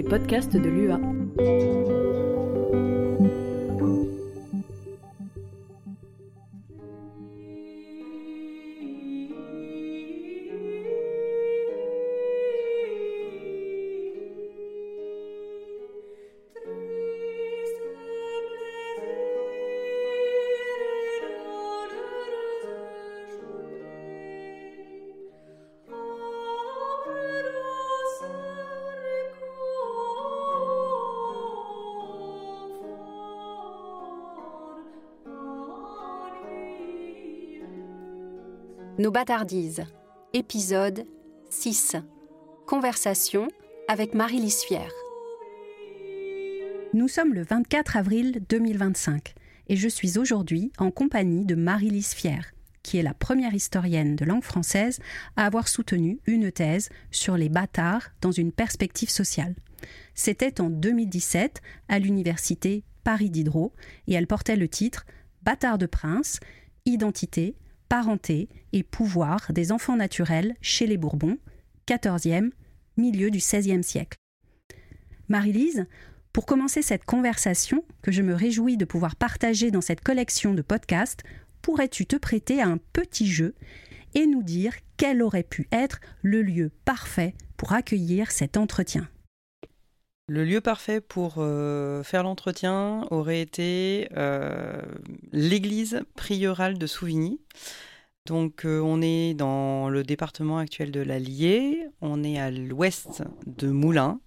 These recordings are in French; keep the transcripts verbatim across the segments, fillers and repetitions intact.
podcast de l'U A. Nos bâtardises, épisode six. Conversation avec Marie-Lise Fière. Nous sommes le vingt-quatre avril deux mille vingt-cinq et je suis aujourd'hui en compagnie de Marie-Lise Fière, qui est la première historienne de langue française à avoir soutenu une thèse sur les bâtards dans une perspective sociale. C'était en deux mille dix-sept à l'université Paris Diderot et elle portait le titre « Bâtards de prince, identité, parenté et pouvoir des enfants naturels chez les Bourbons, quatorzième, milieu du seizième siècle. » Marie-Lise, pour commencer cette conversation que je me réjouis de pouvoir partager dans cette collection de podcasts, pourrais-tu te prêter à un petit jeu et nous dire quel aurait pu être le lieu parfait pour accueillir cet entretien ? Le lieu parfait pour euh, faire l'entretien aurait été euh, l'église priorale de Souvigny. Donc euh, on est dans le département actuel de l'Allier, on est à l'ouest de Moulins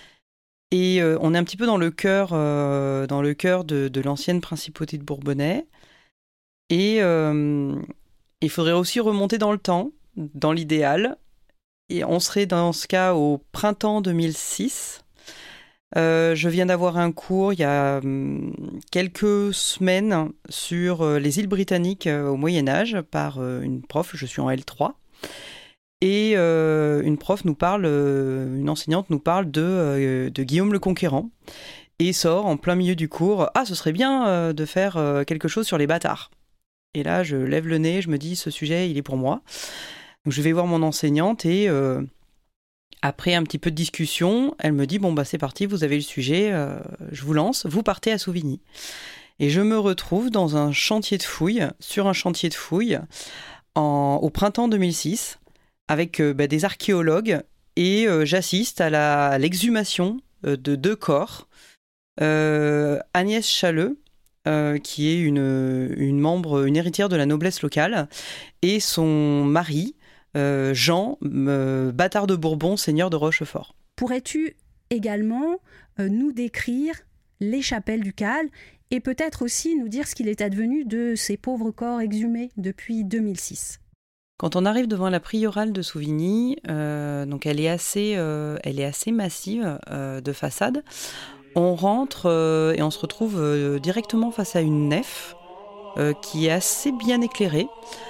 et euh, on est un petit peu dans le cœur, euh, dans le cœur de, de l'ancienne principauté de Bourbonnais. Et euh, il faudrait aussi remonter dans le temps, dans l'idéal, et on serait dans ce cas au printemps deux mille six. Euh, je viens d'avoir un cours il y a hum, quelques semaines sur euh, les îles britanniques euh, au Moyen-Âge par euh, une prof, je suis en L trois. Et euh, une prof nous parle, euh, une enseignante nous parle de, euh, de Guillaume le Conquérant et sort en plein milieu du cours « Ah, ce serait bien euh, de faire euh, quelque chose sur les bâtards ». Et là, je lève le nez, je me dis « Ce sujet, il est pour moi ». Donc je vais voir mon enseignante et... Euh, Après un petit peu de discussion, elle me dit « Bon, bah c'est parti, vous avez le sujet, euh, je vous lance, vous partez à Souvigny. » Et je me retrouve dans un chantier de fouilles, sur un chantier de fouilles, en, au printemps deux mille six, avec euh, bah, des archéologues, et euh, j'assiste à, la, à l'exhumation euh, de deux corps. Euh, Agnès Challeux, euh, qui est une, une membre, une héritière de la noblesse locale, et son mari, Euh, Jean, euh, bâtard de Bourbon, seigneur de Rochefort. Pourrais-tu également euh, nous décrire les chapelles ducales et peut-être aussi nous dire ce qu'il est advenu de ces pauvres corps exhumés depuis deux mille six ? Quand on arrive devant la priorale de Souvigny, euh, donc elle est assez, euh, elle est assez massive euh, de façade. On rentre euh, et on se retrouve euh, directement face à une nef euh, qui est assez bien éclairée.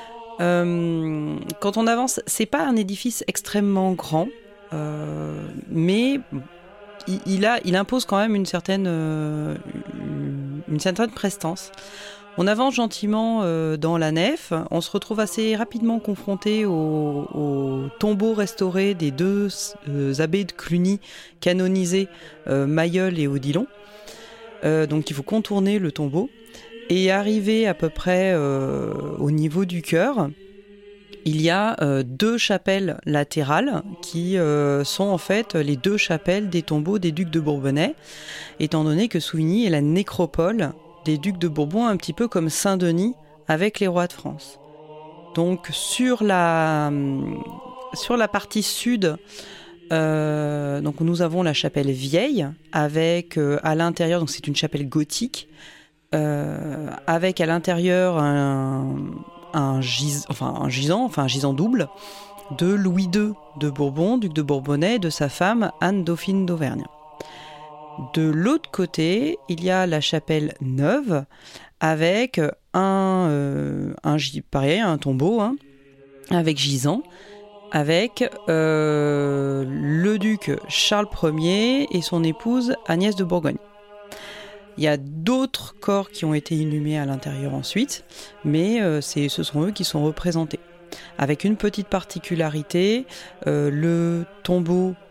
Euh, quand on avance, c'est pas un édifice extrêmement grand, euh, mais il, il, a, il impose quand même une certaine, euh, une certaine prestance. On avance gentiment euh, dans la nef, on se retrouve assez rapidement confronté au, au tombeau restauré des deux euh, abbés de Cluny canonisés, euh, Mailleul et Odilon. Euh, donc il faut contourner le tombeau. Et arrivé à peu près euh, au niveau du chœur, il y a euh, deux chapelles latérales qui euh, sont en fait les deux chapelles des tombeaux des ducs de Bourbonnais, étant donné que Souvigny est la nécropole des ducs de Bourbon, un petit peu comme Saint-Denis avec les rois de France. Donc sur la, sur la partie sud, euh, donc nous avons la chapelle vieille, avec euh, à l'intérieur, donc c'est une chapelle gothique, Euh, avec à l'intérieur un, un, gis, enfin, un gisant, enfin un gisant double de Louis deux de Bourbon, duc de Bourbonnais, et de sa femme Anne Dauphine d'Auvergne. De l'autre côté, il y a la chapelle neuve avec un, euh, un pareil, un tombeau hein, avec gisant, avec euh, le duc Charles Ier et son épouse Agnès de Bourgogne. Il y a d'autres corps qui ont été inhumés à l'intérieur ensuite, mais euh, c'est, ce sont eux qui sont représentés. Avec une petite particularité, euh, le tombeau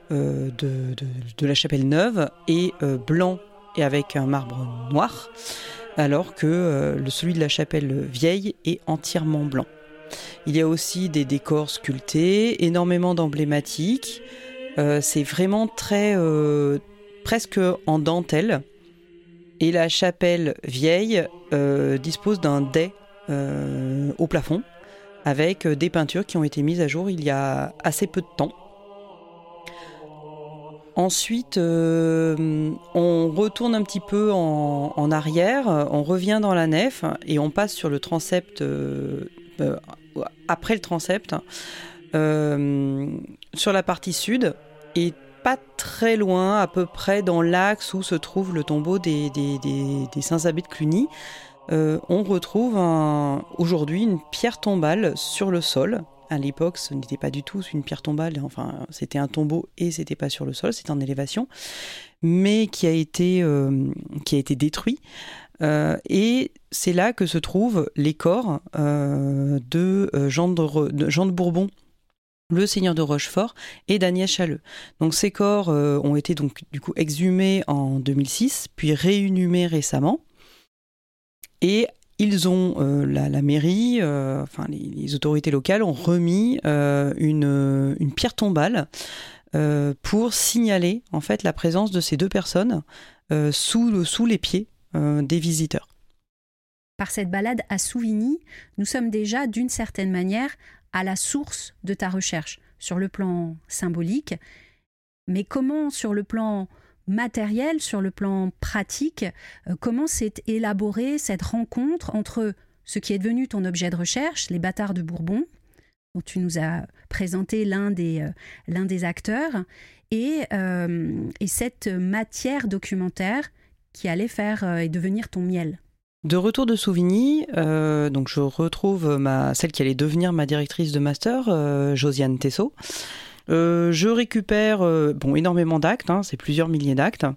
euh, de, de, de la chapelle neuve est euh, blanc et avec un marbre noir, alors que euh, le, celui de la chapelle vieille est entièrement blanc. Il y a aussi des décors sculptés, énormément d'emblématiques. Euh, c'est vraiment très, euh, presque en dentelle. Et la chapelle vieille euh, dispose d'un dais euh, au plafond, avec des peintures qui ont été mises à jour il y a assez peu de temps. Ensuite, euh, on retourne un petit peu en, en arrière, on revient dans la nef et on passe sur le transept, euh, euh, après le transept, euh, sur la partie sud, et pas très loin, à peu près dans l'axe où se trouve le tombeau des, des, des, des Saints-Abbés de Cluny. Euh, on retrouve un, aujourd'hui une pierre tombale sur le sol. À l'époque, ce n'était pas du tout une pierre tombale, enfin, c'était un tombeau et c'était pas sur le sol, c'était en élévation, mais qui a été, euh, qui a été détruit. Euh, et c'est là que se trouvent les corps euh, de, euh, Jean de, de Jean de Bourbon, le seigneur de Rochefort, et d'Agnès Challeux. Donc ces corps euh, ont été donc du coup exhumés en deux mille six, puis réinhumés récemment. Et ils ont, euh, la, la mairie, euh, enfin les, les autorités locales ont remis euh, une, une pierre tombale euh, pour signaler en fait la présence de ces deux personnes euh, sous, le, sous les pieds euh, des visiteurs. Par cette balade à Souvigny, nous sommes déjà d'une certaine manière à la source de ta recherche, sur le plan symbolique. Mais comment, sur le plan matériel, sur le plan pratique, euh, comment s'est élaborée cette rencontre entre ce qui est devenu ton objet de recherche, les bâtards de Bourbon, dont tu nous as présenté l'un des, euh, l'un des acteurs, et, euh, et cette matière documentaire qui allait faire euh, et devenir ton miel. De retour de Souvigny, euh, donc je retrouve ma, celle qui allait devenir ma directrice de master, euh, Josiane Tessot. Euh, je récupère euh, bon, énormément d'actes, hein, c'est plusieurs milliers d'actes,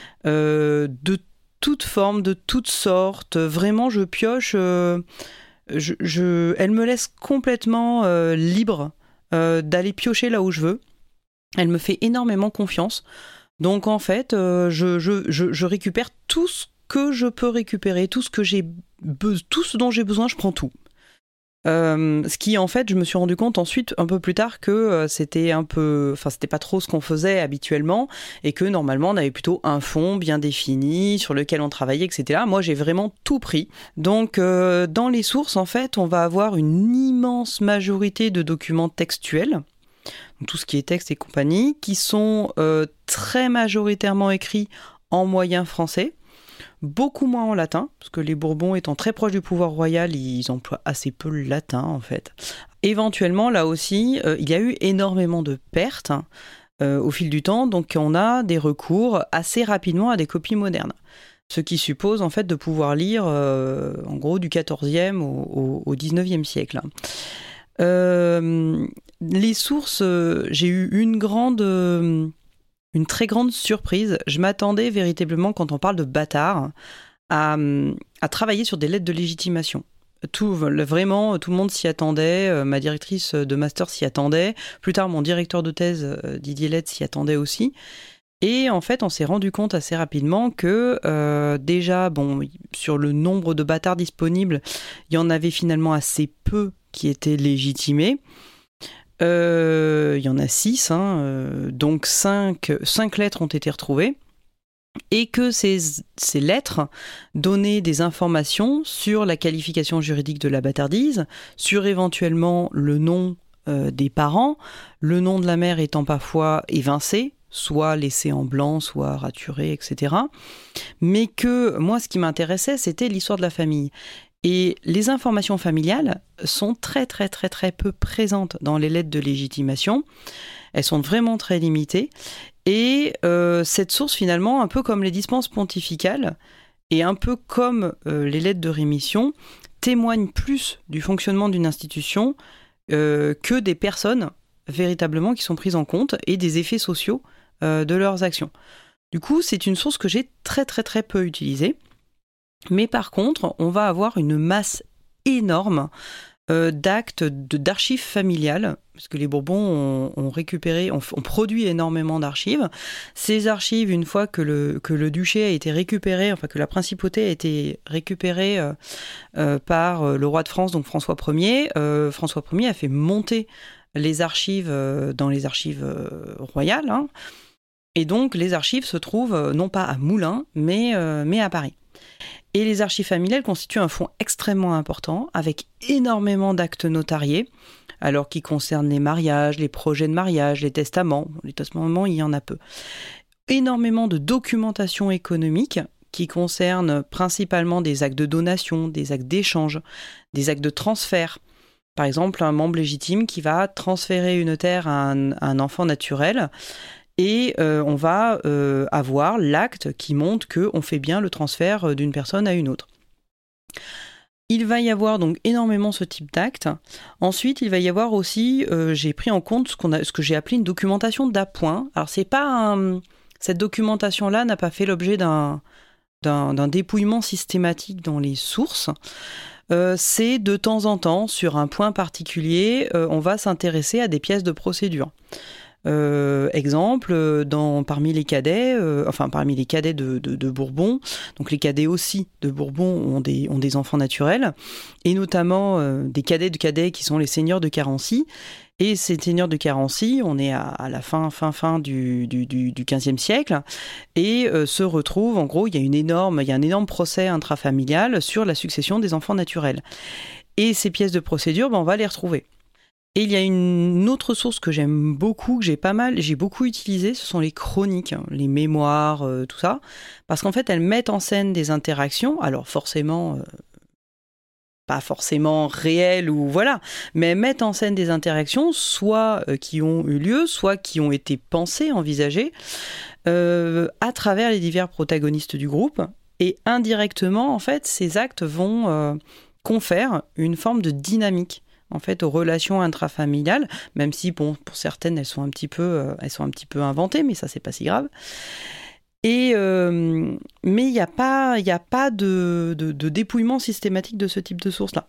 euh, de toutes formes, de toutes sortes. Vraiment, je pioche. Euh, je, je, elle me laisse complètement euh, libre euh, d'aller piocher là où je veux. Elle me fait énormément confiance. Donc en fait, euh, je, je, je, je récupère tout ce que je peux récupérer, tout ce que j'ai, be- tout ce dont j'ai besoin, je prends tout. Euh, ce qui en fait, je me suis rendu compte ensuite un peu plus tard que euh, c'était un peu, enfin c'était pas trop ce qu'on faisait habituellement et que normalement on avait plutôt un fond bien défini sur lequel on travaillait, et cetera. Moi j'ai vraiment tout pris. Donc euh, dans les sources en fait, on va avoir une immense majorité de documents textuels, tout ce qui est texte et compagnie, qui sont euh, très majoritairement écrits en moyen français. Beaucoup moins en latin, parce que les Bourbons étant très proches du pouvoir royal, ils emploient assez peu le latin en fait. Éventuellement, là aussi, euh, il y a eu énormément de pertes euh, au fil du temps, donc on a des recours assez rapidement à des copies modernes. Ce qui suppose en fait de pouvoir lire euh, en gros du quatorzième au, au, au dix-neuvième siècle. Euh, les sources, euh, j'ai eu une grande... Euh, Une très grande surprise. Je m'attendais véritablement, quand on parle de bâtard, à, à travailler sur des lettres de légitimation. Tout, vraiment, tout le monde s'y attendait. Ma directrice de master s'y attendait. Plus tard, mon directeur de thèse, Didier Lett, s'y attendait aussi. Et en fait, on s'est rendu compte assez rapidement que euh, déjà, bon, sur le nombre de bâtards disponibles, il y en avait finalement assez peu qui étaient légitimés. Euh, il y en a six, hein, euh, donc cinq, cinq lettres ont été retrouvées, et que ces, ces lettres donnaient des informations sur la qualification juridique de la bâtardise, sur éventuellement le nom euh, des parents, le nom de la mère étant parfois évincé, soit laissé en blanc, soit raturé, et cetera. Mais que moi, ce qui m'intéressait, c'était l'histoire de la famille. Et les informations familiales sont très très très très peu présentes dans les lettres de légitimation. Elles sont vraiment très limitées. Et euh, cette source, finalement, un peu comme les dispenses pontificales et un peu comme euh, les lettres de rémission, témoigne plus du fonctionnement d'une institution euh, que des personnes véritablement qui sont prises en compte et des effets sociaux euh, de leurs actions. Du coup, c'est une source que j'ai très très très peu utilisée. Mais par contre, on va avoir une masse énorme euh, d'actes de, d'archives familiales, parce que les Bourbons ont, ont récupéré, ont, ont produit énormément d'archives. Ces archives, une fois que le, que le duché a été récupéré, enfin que la principauté a été récupérée euh, euh, par le roi de France, donc François Ier, euh, François Ier a fait monter les archives euh, dans les archives euh, royales, hein. Et donc les archives se trouvent euh, non pas à Moulins, mais, euh, mais à Paris. Et les archives familiales constituent un fonds extrêmement important, avec énormément d'actes notariés, alors qui concernent les mariages, les projets de mariage, les testaments. Les testaments, il y en a peu. Énormément de documentation économique, qui concerne principalement des actes de donation, des actes d'échange, des actes de transfert. Par exemple, un membre légitime qui va transférer une terre à un, à un enfant naturel, et euh, on va euh, avoir l'acte qui montre qu'on fait bien le transfert d'une personne à une autre. Il va y avoir donc énormément ce type d'actes. Ensuite, il va y avoir aussi, euh, j'ai pris en compte ce, qu'on a, ce que j'ai appelé une documentation d'appoint. Alors, c'est pas un, cette documentation-là n'a pas fait l'objet d'un, d'un, d'un dépouillement systématique dans les sources. Euh, c'est de temps en temps, sur un point particulier, euh, on va s'intéresser à des pièces de procédure. Euh, exemple, dans, parmi les cadets, euh, enfin parmi les cadets de, de, de Bourbon, donc les cadets aussi de Bourbon ont des, ont des enfants naturels, et notamment euh, des cadets de cadets qui sont les seigneurs de Carency. Et ces seigneurs de Carency, on est à, à la fin, fin, fin du, du, du, du quinzième siècle, et euh, se retrouvent, en gros, il y a une énorme, il y a un énorme procès intrafamilial sur la succession des enfants naturels. Et ces pièces de procédure, ben, on va les retrouver. Et il y a une autre source que j'aime beaucoup, que j'ai pas mal, j'ai beaucoup utilisée, ce sont les chroniques, les mémoires, euh, tout ça, parce qu'en fait, elles mettent en scène des interactions, alors forcément, euh, pas forcément réelles ou voilà, mais elles mettent en scène des interactions, soit euh, qui ont eu lieu, soit qui ont été pensées, envisagées, euh, à travers les divers protagonistes du groupe, et indirectement, en fait, ces actes vont euh, conférer une forme de dynamique en fait aux relations intrafamiliales, même si bon, pour certaines elles sont un petit peu euh, elles sont un petit peu inventées, mais ça c'est pas si grave. Et euh, mais il n'y a pas il y a pas de, de, de dépouillement systématique de ce type de sources là.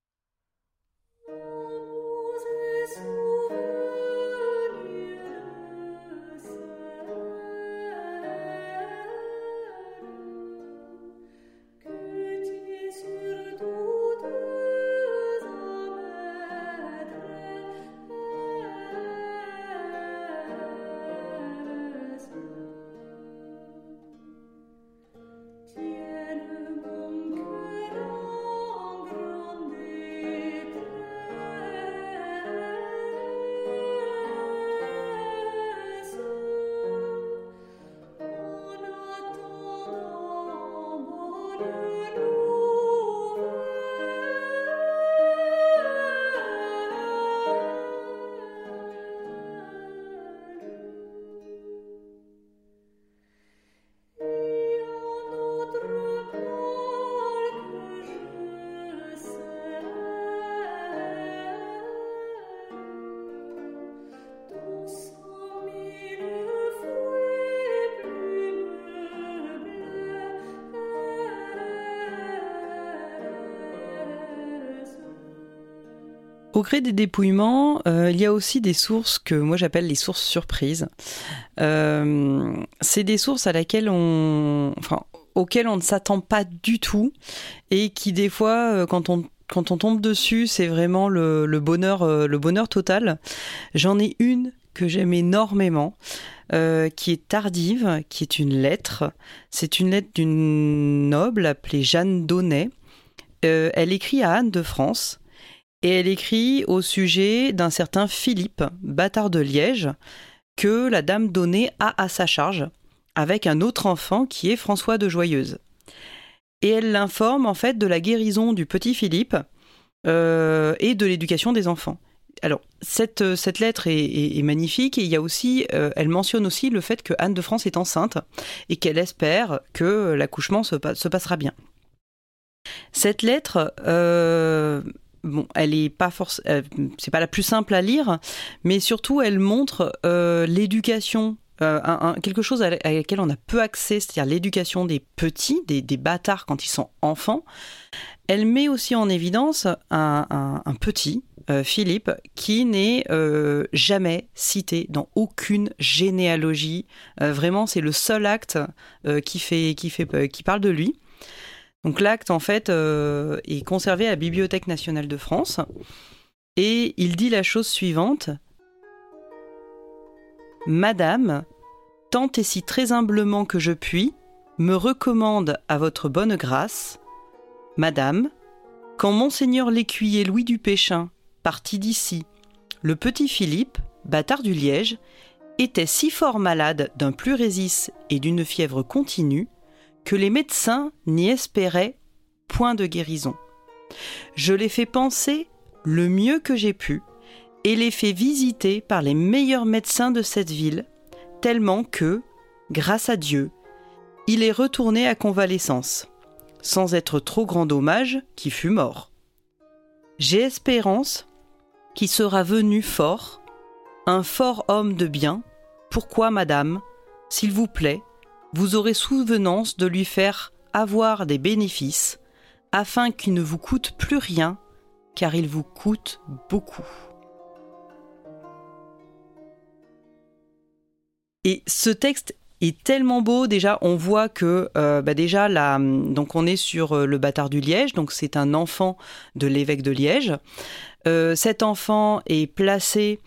Au gré des dépouillements, euh, il y a aussi des sources que moi j'appelle les sources surprises. Euh, c'est des sources à laquelle on, enfin, auxquelles on ne s'attend pas du tout et qui des fois, quand on quand on tombe dessus, c'est vraiment le, le bonheur, euh, le bonheur total. J'en ai une que j'aime énormément, euh, qui est tardive, qui est une lettre. C'est une lettre d'une noble appelée Jeanne d'Aunay. Euh, elle écrit à Anne de France. Et elle écrit au sujet d'un certain Philippe, bâtard de Liège, que la dame d'Aunay a à sa charge, avec un autre enfant qui est François de Joyeuse. Et elle l'informe en fait de la guérison du petit Philippe euh, et de l'éducation des enfants. Alors, cette, cette lettre est, est, est magnifique, et il y a aussi, euh, elle mentionne aussi le fait que Anne de France est enceinte et qu'elle espère que l'accouchement se, se passera bien. Cette lettre... Euh, Bon, elle est pas forc- euh, c'est pas la plus simple à lire, mais surtout elle montre euh, l'éducation euh, un, un, quelque chose à, à laquelle on a peu accès, c'est-à-dire l'éducation des petits, des, des bâtards quand ils sont enfants. Elle met aussi en évidence un, un, un petit, euh, Philippe, qui n'est euh, jamais cité dans aucune généalogie. Euh, vraiment, c'est le seul acte euh, qui, fait, qui, fait, euh, qui parle de lui. Donc l'acte, en fait, euh, est conservé à la Bibliothèque nationale de France. Et il dit la chose suivante. « Madame, tant et si très humblement que je puis, me recommande à votre bonne grâce. Madame, quand monseigneur l'écuyer Louis du Péchin partit d'ici, le petit Philippe, bâtard du Liège, était si fort malade d'un pleurésis et d'une fièvre continue que les médecins n'y espéraient point de guérison. Je l'ai fait penser le mieux que j'ai pu et l'ai fait visiter par les meilleurs médecins de cette ville, tellement que, grâce à Dieu, il est retourné à convalescence, sans être trop grand dommage qui fût mort. J'ai espérance qu'il sera venu fort, un fort homme de bien. Pourquoi, madame, s'il vous plaît, vous aurez souvenance de lui faire avoir des bénéfices, afin qu'il ne vous coûte plus rien, car il vous coûte beaucoup. » Et ce texte est tellement beau. Déjà, on voit que euh, bah déjà là, donc on est sur le bâtard du Liège. Donc c'est un enfant de l'évêque de Liège. Euh, cet enfant est placé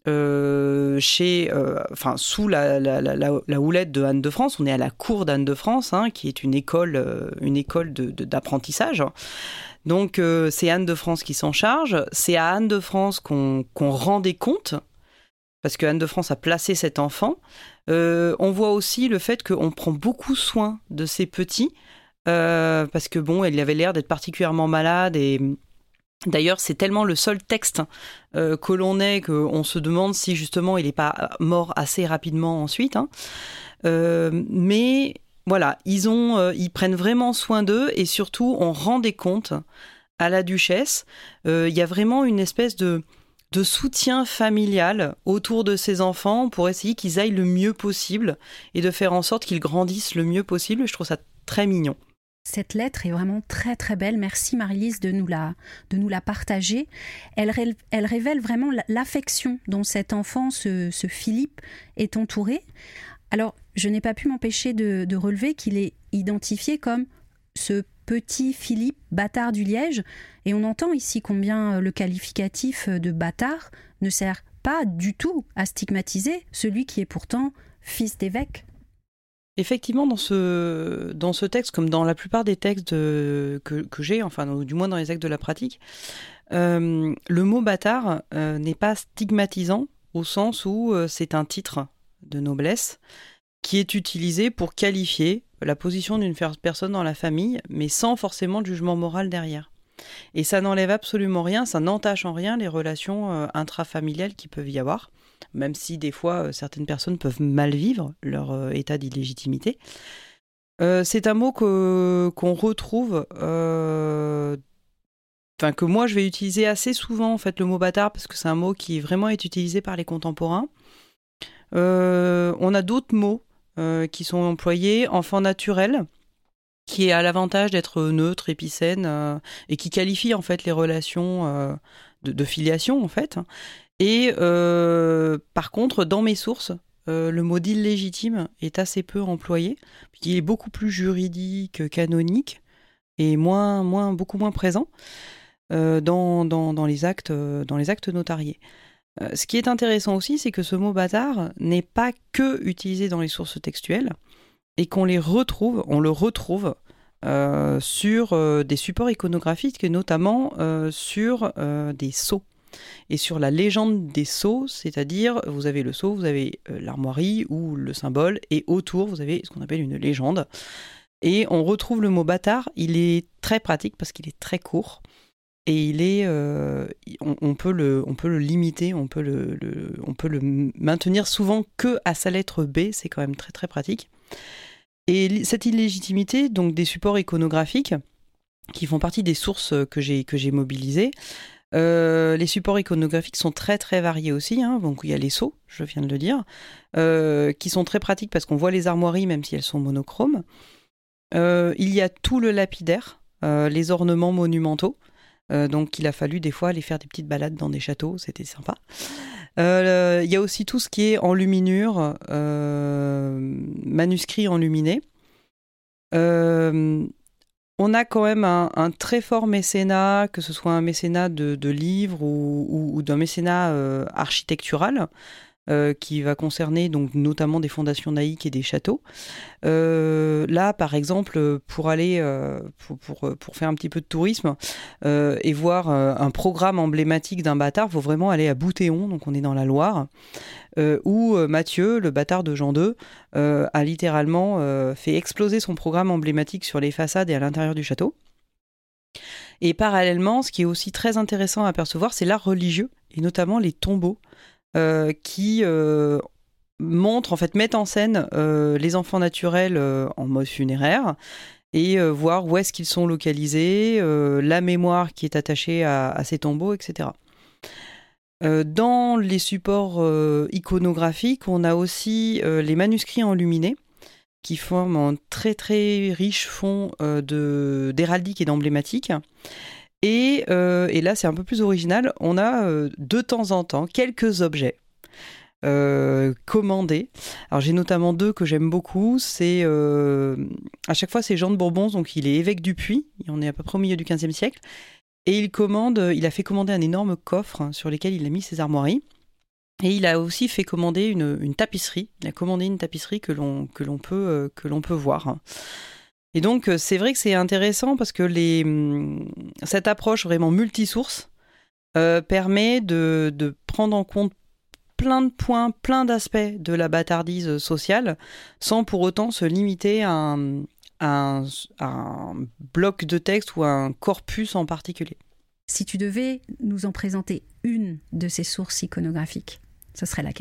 euh, chez, euh, enfin sous la, la, la, la, la houlette de Anne de France. On est à la cour d'Anne de France, hein, qui est une école, euh, une école de, de, d'apprentissage. Donc euh, c'est Anne de France qui s'en charge. C'est à Anne de France qu'on, qu'on rend des comptes, parce que Anne de France a placé cet enfant. Euh, on voit aussi le fait qu'on prend beaucoup soin de ces petits, euh, parce que bon, elle avait l'air d'être particulièrement malade, et d'ailleurs c'est tellement le seul texte euh, que l'on ait qu'on se demande si justement il n'est pas mort assez rapidement ensuite. Hein. Euh, mais voilà, ils, ont, euh, ils prennent vraiment soin d'eux, et surtout on rend des comptes à la duchesse. Euh, il y a vraiment une espèce de de soutien familial autour de ces enfants pour essayer qu'ils aillent le mieux possible et de faire en sorte qu'ils grandissent le mieux possible. Je trouve ça très mignon. Cette lettre est vraiment très très belle. Merci Marie-Lise de nous la, de nous la partager. Elle, ré, elle révèle vraiment l'affection dont cet enfant, ce, ce Philippe, est entouré. Alors, je n'ai pas pu m'empêcher de, de relever qu'il est identifié comme ce petit Philippe, bâtard du Liège, et on entend ici combien le qualificatif de bâtard ne sert pas du tout à stigmatiser celui qui est pourtant fils d'évêque. Effectivement, dans ce, dans ce texte, comme dans la plupart des textes de, que, que j'ai, enfin du moins dans les textes de la pratique, euh, le mot bâtard euh, n'est pas stigmatisant au sens où euh, c'est un titre de noblesse qui est utilisé pour qualifier la position d'une personne dans la famille, mais sans forcément de jugement moral derrière. Et ça n'enlève absolument rien, ça n'entache en rien les relations euh, intrafamiliales qui peuvent y avoir, même si des fois euh, certaines personnes peuvent mal vivre leur euh, état d'illégitimité. Euh, c'est un mot que, qu'on retrouve, euh, enfin que moi je vais utiliser assez souvent, en fait, le mot bâtard, parce que c'est un mot qui vraiment est utilisé par les contemporains. Euh, on a d'autres mots Euh, qui sont employés, enfant naturel, qui a l'avantage d'être neutre, épicène, euh, et qui qualifie en fait les relations euh, de, de filiation en fait. Et euh, par contre, dans mes sources, euh, le mot d'illégitime est assez peu employé, il est beaucoup plus juridique, canonique, et moins, moins, beaucoup moins présent euh, dans, dans, dans, les actes, dans les actes notariés. Euh, ce qui est intéressant aussi, c'est que ce mot bâtard n'est pas que utilisé dans les sources textuelles et qu'on les retrouve, on le retrouve euh, sur euh, des supports iconographiques et notamment euh, sur euh, des sceaux et sur la légende des sceaux, c'est-à-dire vous avez le sceau, vous avez euh, l'armoirie ou le symbole et autour vous avez ce qu'on appelle une légende et on retrouve le mot bâtard. Il est très pratique parce qu'il est très court. Et il est, euh, on, on, peut le, on peut le limiter, on peut le, le, on peut le maintenir souvent que à sa lettre B, c'est quand même très très pratique. Et cette illégitimité, donc des supports iconographiques, qui font partie des sources que j'ai, que j'ai mobilisées, Euh, les supports iconographiques sont très très variés aussi, hein. Donc il y a les sceaux, je viens de le dire, euh, qui sont très pratiques parce qu'on voit les armoiries même si elles sont monochromes. Euh, il y a tout le lapidaire, euh, les ornements monumentaux. Euh, donc il a fallu des fois aller faire des petites balades dans des châteaux, c'était sympa. Euh, il y a aussi tout ce qui est enluminure, euh, manuscrits enluminés. Euh, on a quand même un, un très fort mécénat, que ce soit un mécénat de, de livres ou, ou, ou d'un mécénat euh, architectural, euh, qui va concerner donc notamment des fondations naïques et des châteaux. Euh, là, par exemple, pour aller euh, pour, pour, pour faire un petit peu de tourisme euh, et voir euh, un programme emblématique d'un bâtard, il faut vraiment aller à Boutéon, donc on est dans la Loire, euh, où euh, Mathieu, le bâtard de Jean deux, euh, a littéralement euh, fait exploser son programme emblématique sur les façades et à l'intérieur du château. Et parallèlement, ce qui est aussi très intéressant à apercevoir, c'est l'art religieux, et notamment les tombeaux, euh, qui euh, montrent, en fait, mettent en scène euh, les enfants naturels euh, en mode funéraire, et euh, voir où est-ce qu'ils sont localisés, euh, la mémoire qui est attachée à, à ces tombeaux, et cetera. Euh, dans les supports euh, iconographiques, on a aussi euh, les manuscrits enluminés, qui forment un très très riche fond euh, de, d'héraldique et d'emblématique. Et, euh, et là, c'est un peu plus original. On a euh, de temps en temps quelques objets euh, commandés. Alors, j'ai notamment deux que j'aime beaucoup. C'est, euh, à chaque fois, c'est Jean de Bourbon, donc il est évêque du Puy. On est à peu près au milieu du quinzième siècle. Et il, commande, il a fait commander un énorme coffre sur lequel il a mis ses armoiries. Et il a aussi fait commander une, une tapisserie. Il a commandé une tapisserie que l'on, que l'on, peut, euh, que l'on peut voir. Et donc, c'est vrai que c'est intéressant parce que les, cette approche vraiment multisource euh, permet de, de prendre en compte plein de points, plein d'aspects de la bâtardise sociale, sans pour autant se limiter à un, à un, à un bloc de texte ou à un corpus en particulier. Si tu devais nous en présenter une de ces sources iconographiques, ce serait laquelle ?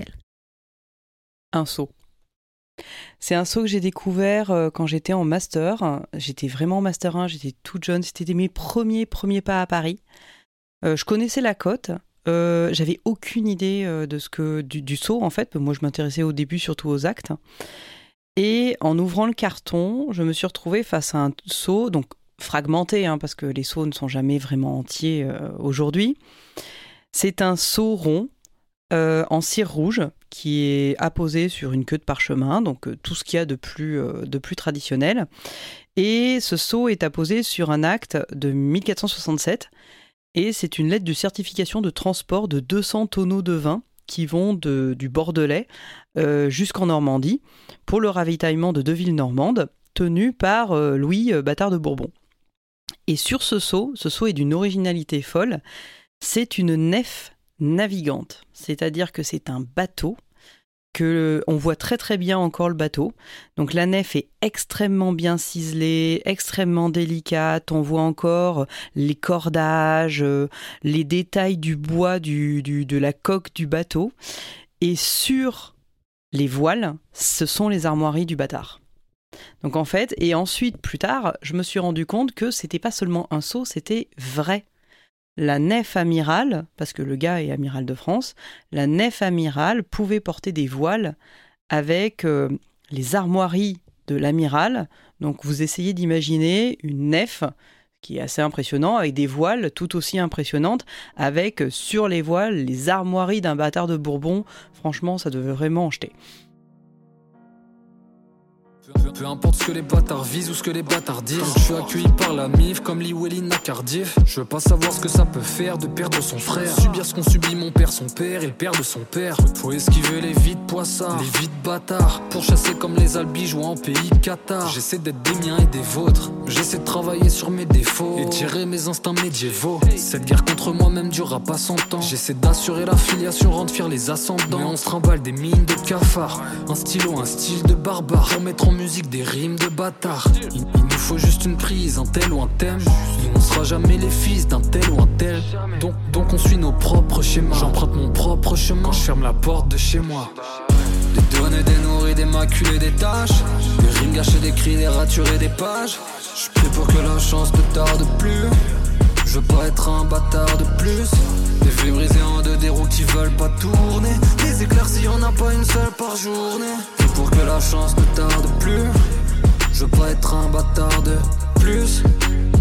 Un sceau. C'est un sceau que j'ai découvert euh, quand j'étais en master. J'étais vraiment en master un, j'étais toute jeune. C'était mes premiers, premiers pas à Paris. Euh, je connaissais la Côte. Euh, j'avais aucune idée euh, de ce que, du, du sceau, en fait. Moi, je m'intéressais au début surtout aux actes. Et en ouvrant le carton, je me suis retrouvée face à un sceau, donc fragmenté, hein, parce que les sceaux ne sont jamais vraiment entiers euh, aujourd'hui. C'est un sceau rond euh, en cire rouge qui est apposé sur une queue de parchemin, donc euh, tout ce qu'il y a de plus, euh, de plus traditionnel. Et ce sceau est apposé sur un acte de mille quatre cent soixante-sept, et c'est une lettre de certification de transport de deux cents tonneaux de vin qui vont de, du Bordelais euh, jusqu'en Normandie pour le ravitaillement de deux villes normandes tenues par euh, Louis euh, Bâtard de Bourbon. Et sur ce sceau, ce sceau est d'une originalité folle, c'est une nef navigante, c'est-à-dire que c'est un bateau, que on voit très très bien encore le bateau. Donc la nef est extrêmement bien ciselée, extrêmement délicate, on voit encore les cordages, les détails du bois du, du, de la coque du bateau. Et sur les voiles, ce sont les armoiries du bâtard. Donc en fait, et ensuite plus tard, je me suis rendu compte que c'était pas seulement un sceau, c'était vrai. La nef amirale, parce que le gars est amiral de France, la nef amirale pouvait porter des voiles avec euh, les armoiries de l'amiral. Donc vous essayez d'imaginer une nef qui est assez impressionnant, avec des voiles tout aussi impressionnantes, avec sur les voiles les armoiries d'un bâtard de Bourbon. Franchement, ça devait vraiment en jeter. Peu, peu importe ce que les bâtards visent ou ce que les bâtards disent. Quand je suis accueilli par la M I F comme Llywelyn à Cardiff. Je veux pas savoir ce que ça peut faire de perdre son frère. Subir ce qu'ont subi mon père, son père et le père de son père. Faut esquiver les vides poissards, les vides bâtards. Pour chasser comme les albis jouant en pays Qatar. J'essaie d'être des miens et des vôtres. J'essaie de travailler sur mes défauts et tirer mes instincts médiévaux. Cette guerre contre moi-même durera pas cent ans. J'essaie d'assurer la filiation, rendre fiers les ascendants. Mais on se trimballe des mines de cafards. Un stylo, un style de barbare. Pour mettre en musique des rimes de bâtard. Il, il nous faut juste une prise, un tel ou un thème. Et on sera jamais les fils d'un tel ou un tel. Donc, donc on suit nos propres schémas. J'emprunte mon propre chemin quand je ferme la porte de chez moi. Des données, des nourris, des maculés, des tâches. Des rimes gâchées, des cris, des raturés, des pages. Je prie pour que la chance ne tarde plus. Je veux pas être un bâtard de plus. Des vies brisées en deux, des roues qui veulent pas tourner. Les éclairs s'il y en a pas une seule par journée. Et pour que la chance ne tarde plus, je veux pas être un bâtard de plus.